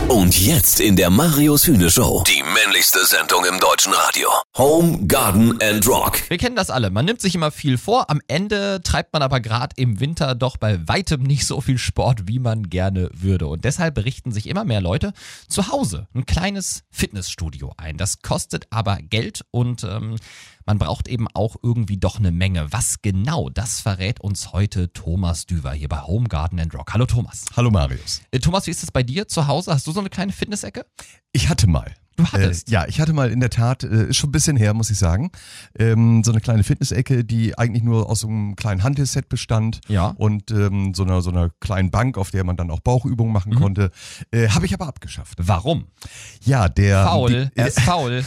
Und jetzt in der Marius Hühne Show. Die männlichste Sendung im deutschen Radio. Home, Garden and Rock. Wir kennen das alle. Man nimmt sich immer viel vor. Am Ende treibt man aber gerade im Winter doch bei weitem nicht so viel Sport, wie man gerne würde. Und deshalb richten sich immer mehr Leute zu Hause ein kleines Fitnessstudio ein. Das kostet aber Geld und man braucht eben auch irgendwie doch eine Menge. Was genau, das verrät uns heute Thomas Düwer hier bei Home, Garden and Rock. Hallo Thomas. Hallo Marius. Thomas, wie ist es bei dir zu Hause? Hast du so eine kleine Fitnessecke? Ich hatte mal. Du hattest? Ja, ich hatte mal in der Tat, ist schon ein bisschen her, muss ich sagen, so eine kleine Fitnessecke, die eigentlich nur aus so einem kleinen Hantelset bestand und so einer kleinen Bank, auf der man dann auch Bauchübungen machen konnte. Habe ich aber abgeschafft. Warum? Ja, er ist faul.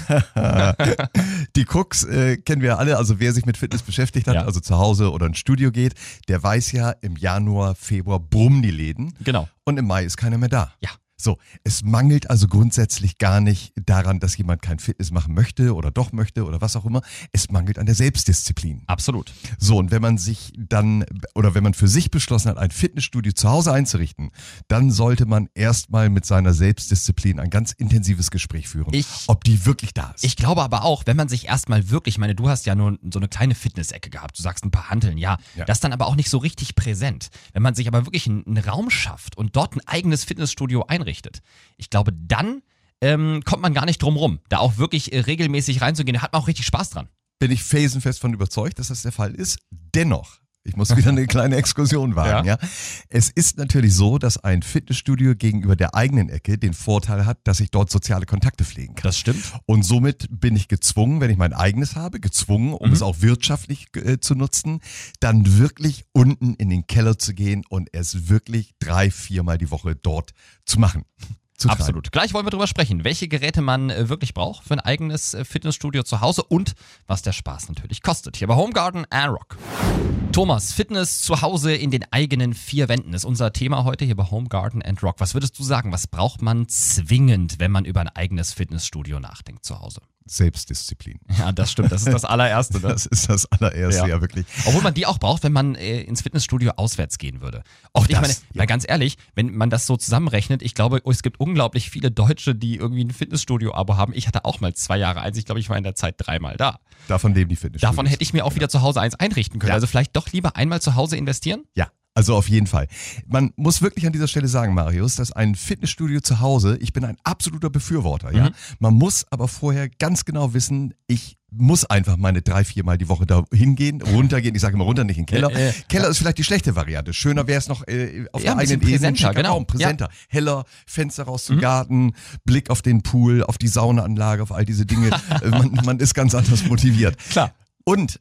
Die Krux kennen wir alle, also wer sich mit Fitness beschäftigt hat, also zu Hause oder ins Studio geht, der weiß ja, im Januar, Februar brummen die Läden. Genau. Und im Mai ist keiner mehr da. Ja. So, es mangelt also grundsätzlich gar nicht daran, dass jemand kein Fitness machen möchte oder doch möchte oder was auch immer. Es mangelt an der Selbstdisziplin. Absolut. So, und wenn man sich dann, oder wenn man für sich beschlossen hat, ein Fitnessstudio zu Hause einzurichten, dann sollte man erstmal mit seiner Selbstdisziplin ein ganz intensives Gespräch führen, ob die wirklich da ist. Ich glaube aber auch, wenn man sich erstmal wirklich, ich meine, du hast ja nur so eine kleine Fitnessecke gehabt, du sagst ein paar Hanteln, ja. Das ist dann aber auch nicht so richtig präsent. Wenn man sich aber wirklich einen Raum schafft und dort ein eigenes Fitnessstudio einrichtet, ich glaube, dann kommt man gar nicht drum rum, da auch wirklich regelmäßig reinzugehen. Da hat man auch richtig Spaß dran. Bin ich felsenfest von überzeugt, dass das der Fall ist. Dennoch, ich muss wieder eine kleine Exkursion wagen. Ja. Es ist natürlich so, dass ein Fitnessstudio gegenüber der eigenen Ecke den Vorteil hat, dass ich dort soziale Kontakte pflegen kann. Das stimmt. Und somit bin ich gezwungen, wenn ich mein eigenes habe, um es auch wirtschaftlich zu nutzen, dann wirklich unten in den Keller zu gehen und es wirklich 3-4 Mal die Woche dort zu machen. Absolut. Gleich wollen wir drüber sprechen, welche Geräte man wirklich braucht für ein eigenes Fitnessstudio zu Hause und was der Spaß natürlich kostet. Hier bei Home, Garden and Rock. Thomas, Fitness zu Hause in den eigenen 4 Wänden ist unser Thema heute hier bei Home, Garden and Rock. Was würdest du sagen, was braucht man zwingend, wenn man über ein eigenes Fitnessstudio nachdenkt zu Hause? Selbstdisziplin. Ja, das stimmt. Das ist das allererste. Ne? Das ist das allererste, ja wirklich. Obwohl man die auch braucht, wenn man ins Fitnessstudio auswärts gehen würde. Oft, ich meine, mal ganz ehrlich, wenn man das so zusammenrechnet, ich glaube, es gibt unglaublich viele Deutsche, die irgendwie ein Fitnessstudio-Abo haben. Ich hatte auch mal 2 Jahre eins. Ich glaube, ich war in der Zeit 3-mal da. Davon leben die Fitnessstudios. Davon hätte ich mir auch wieder zu Hause eins einrichten können. Also vielleicht doch lieber einmal zu Hause investieren? Ja. Also auf jeden Fall. Man muss wirklich an dieser Stelle sagen, Marius, dass ein Fitnessstudio zu Hause, ich bin ein absoluter Befürworter, ja. Man muss aber vorher ganz genau wissen, ich muss einfach meine 3-4 Mal die Woche da hingehen, runtergehen. Ich sage immer runter, nicht in den Keller. Keller ist vielleicht die schlechte Variante. Schöner wäre es noch auf der eigenen präsenter, genau. Präsenter. Heller, Fenster raus zum Garten, Blick auf den Pool, auf die Saunaanlage, auf all diese Dinge. man ist ganz anders motiviert. Klar. Und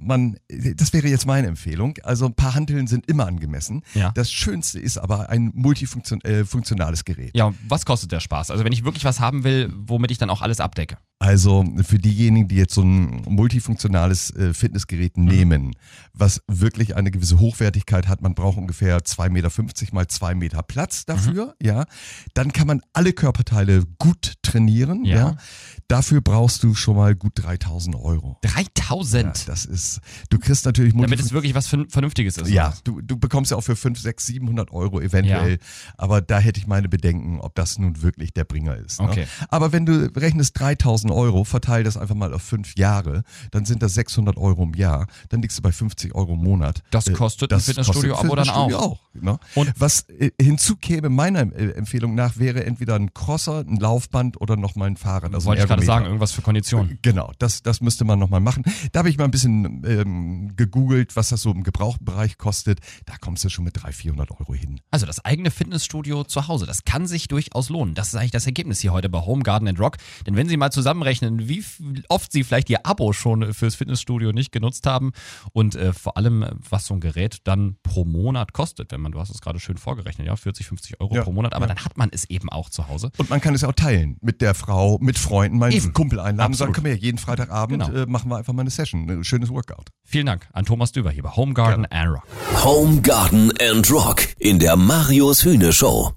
das wäre jetzt meine Empfehlung, also ein paar Hanteln sind immer angemessen. Ja. Das Schönste ist aber ein multifunktionales Gerät. Ja, was kostet der Spaß? Also wenn ich wirklich was haben will, womit ich dann auch alles abdecke. Also für diejenigen, die jetzt so ein multifunktionales Fitnessgerät nehmen, was wirklich eine gewisse Hochwertigkeit hat, man braucht ungefähr 2,50 Meter mal 2 Meter Platz dafür, ja. Dann kann man alle Körperteile gut trainieren, ja. Dafür brauchst du schon mal gut 3.000 Euro. 3.000? Ja, das ist, du kriegst natürlich... Damit es wirklich was Vernünftiges ist. Ja, du bekommst ja auch für 500, 600, 700 Euro eventuell, aber da hätte ich meine Bedenken, ob das nun wirklich der Bringer ist. Okay. Ne? Aber wenn du rechnest 3.000 Euro, verteil das einfach mal auf 5 Jahre, dann sind das 600 Euro im Jahr, dann liegst du bei 50 Euro im Monat. Das kostet ein Fitnessstudio-Abo dann auch. Ne? Und was hinzukäme, meiner Empfehlung nach, wäre entweder ein Crosser, ein Laufband oder nochmal ein Fahrrad. Also wollte ich gerade sagen, irgendwas für Konditionen. Genau, das müsste man nochmal machen. Da habe ich mal ein bisschen gegoogelt, was das so im gebrauchten Bereich kostet. Da kommst du schon mit 300-400 Euro hin. Also das eigene Fitnessstudio zu Hause, das kann sich durchaus lohnen. Das ist eigentlich das Ergebnis hier heute bei Home, Garden and Rock. Denn wenn Sie mal zusammenrechnen, wie oft Sie vielleicht Ihr Abo schon fürs Fitnessstudio nicht genutzt haben und vor allem, was so ein Gerät dann pro Monat kostet, wenn man, du hast es gerade schön vorgerechnet, ja, 40, 50 Euro pro Monat, aber dann hat man es eben auch zu Hause. Und man kann es ja auch teilen mit der Frau, mit Freunden, meinen Kumpel einladen und sagen, komm her, jeden Freitagabend machen wir einfach mal eine Session, ein schönes Workout. Vielen Dank an Thomas Düwer hier bei Home, Garden and Rock. Home, Garden and Rock in der Marius Hühne Show.